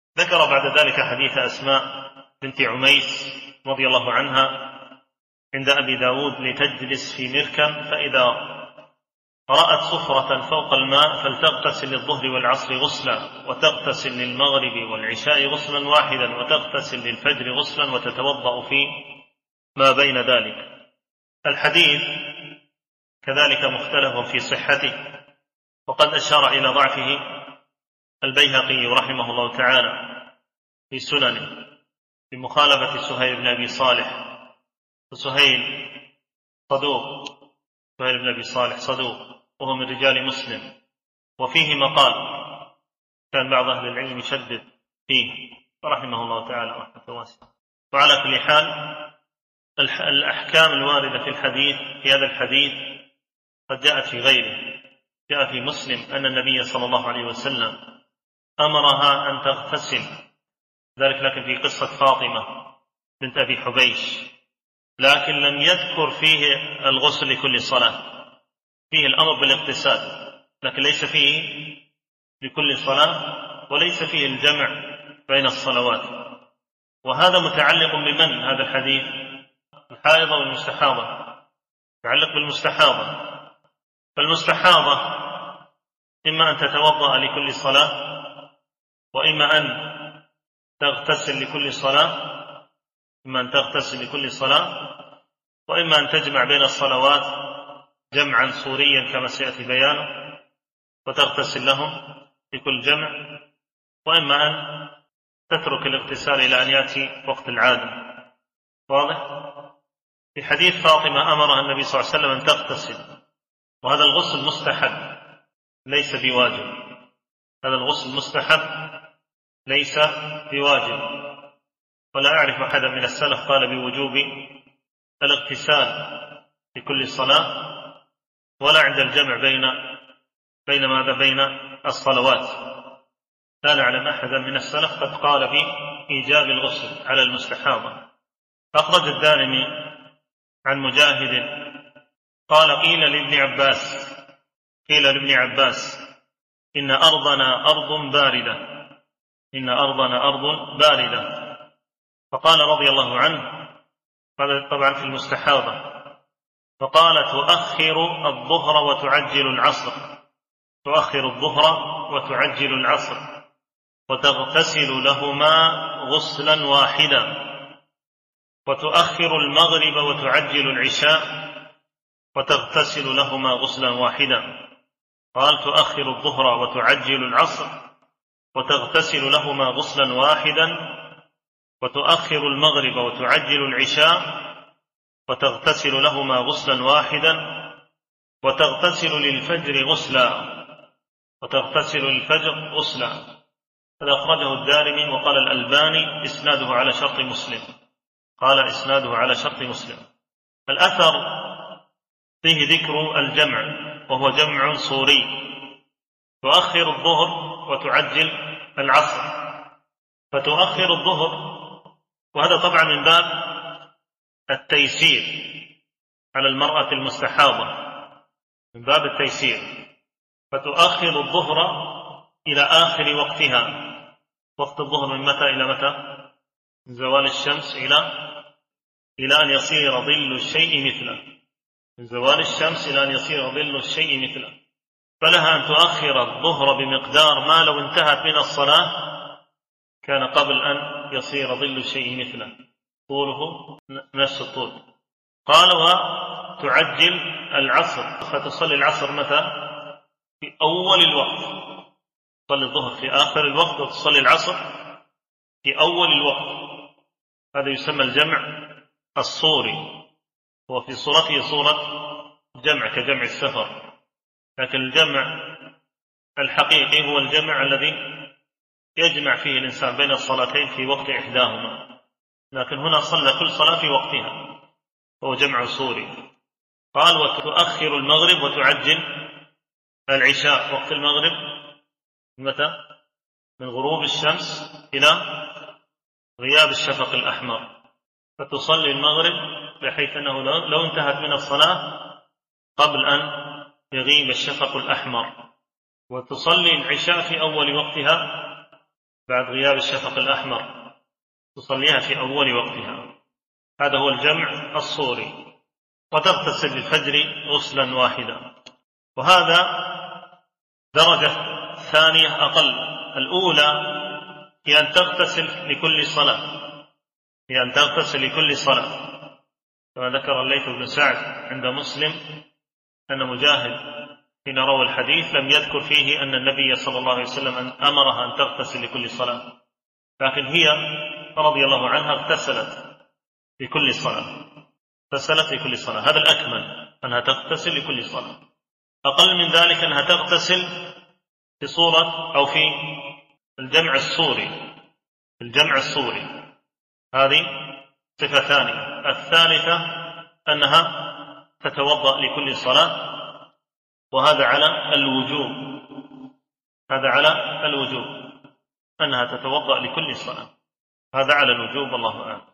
ذكر بعد ذلك حديث أسماء بنت عميس رضي الله عنها عند أبي داود لتجلس في مركب، فإذا رأت صفرة فوق الماء فلتغتسل للظهر والعصر غسلا، وتغتسل للمغرب والعشاء غسلا واحدا، وتغتسل للفجر غسلا، وتتوضأ في ما بين ذلك. الحديث كذلك مختلف في صحته، وقد أشار إلى ضعفه البيهقي رحمه الله تعالى في سننه بمخالفة سهيل بن أبي صالح، وسهيل صدوق، سهيل بن أبي صالح صدوق وهو من رجال مسلم، وفيه مقال كان بعض أهل العلم يشدد فيه رحمه الله تعالى رحمة واسعة. وعلى كل حال الأحكام الواردة في الحديث في هذا الحديث قد جاءت في غيره. جاء في مسلم أن النبي صلى الله عليه وسلم أمرها أن تغتسل، ذلك لكن في قصة فاطمة بنت أبي حبيش، لكن لم يذكر فيه الغسل لكل صلاة، فيه الأمر بالاغتسال لكن ليس فيه لكل صلاة، وليس فيه الجمع بين الصلوات. وهذا متعلق بمن هذا الحديث؟ الحائضة والمستحاضة، متعلق بالمستحاضة. فالمستحاضة إما أن تتوضأ لكل صلاة، وإما أن تغتسل لكل صلاة، إما أن تغتسل لكل صلاة، وإما أن تجمع بين الصلوات جمعا صوريا كما سيأتي بيانه وتغتسل لهم لكل جمع، وإما أن تترك الاغتسال إلى أن يأتي وقت العادة. واضح؟ في حديث فاطمة أمرها النبي صلى الله عليه وسلم أن تغتسل، وهذا الغسل مستحب ليس بواجب، هذا الغسل مستحب ليس بواجب. ولا أعرف أحدا من السلف قال بوجوب الاغتسال في كل صلاة، ولا عند الجمع بين الصلوات. لا نعلم أحدا من السلف قد قال بإيجاب الغسل على المستحاضة. أخرج الدارمي عن مجاهد قال قيل لابن عباس إن أرضنا أرض باردة، فقال رضي الله عنه، هذا طبعا في المستحاضة، فقال تؤخر الظهر وتعجل العصر وتغتسل لهما غسلا واحدا، وتؤخر المغرب وتعجل العشاء وتغتسل لهما غسلا واحدا. قال تؤخر الظهر وتعجل العصر وتغتسل لهما غسلا واحدا، وتؤخر المغرب وتعجل العشاء وتغتسل لهما غسلا واحدا، وتغتسل للفجر غسلا. هذا أخرجه الدارمي، وقال الألباني إسناده على شرط مسلم. الأثر فيه ذكر الجمع، وهو جمع صوري، تؤخر الظهر وتعجل العصر، فتؤخر الظهر، وهذا طبعا من باب التيسير على المرأة المستحاضة، من باب التيسير، فتؤخر الظهر إلى آخر وقتها. وقت الظهر من متى إلى متى؟ من زوال الشمس إلى أن يصير ظل الشيء مثله، من زوال الشمس إلى أن يصير ظل الشيء مثله. فلها أن تؤخر الظهر بمقدار ما لو انتهت من الصلاة كان قبل أن يصير ظل الشيء مثله، طوله نفس الطول. قال وتعجل العصر، فتصلي العصر متى؟ في أول الوقت، تصلي الظهر في آخر الوقت، وتصلي العصر في أول الوقت. هذا يسمى الجمع الصوري، هو في صورته صورة جمع كجمع السفر، لكن الجمع الحقيقي هو الجمع الذي يجمع فيه الإنسان بين الصلاتين في وقت إحداهما، لكن هنا صلى كل صلاة في وقتها، هو جمع صوري. قال وتؤخر المغرب وتعجل العشاء. وقت المغرب متى؟ من غروب الشمس إلى غياب الشفق الأحمر، فتصلي المغرب بحيث أنه لو انتهت من الصلاة قبل أن يغيب الشفق الأحمر، وتصلي العشاء في أول وقتها بعد غياب الشفق الأحمر تصليها في أول وقتها، هذا هو الجمع الصوري. وتغتسل للفجر غسلا واحدا، وهذا درجة ثانية أقل. الأولى هي أن تغتسل لكل صلاة، هي أن تغتسل لكل صلاة، كما ذكر الليث بن سعد عند مسلم أن مجاهد حين روى الحديث لم يذكر فيه أن النبي صلى الله عليه وسلم أمرها أن تغتسل لكل صلاة، لكن هي رضي الله عنها اغتسلت لكل صلاة، اغتسلت لكل صلاة، هذا الأكمل أنها تغتسل لكل صلاة. أقل من ذلك أنها تغتسل في صورة أو في الجمع الصوري، الجمع الصوري، هذه صفة ثانية. الثالثة أنها تتوضأ لكل صلاة، وهذا على الوجوب، هذا على الوجوب أنها تتوضأ لكل صلاة، هذا على الوجوب، الله أعلم.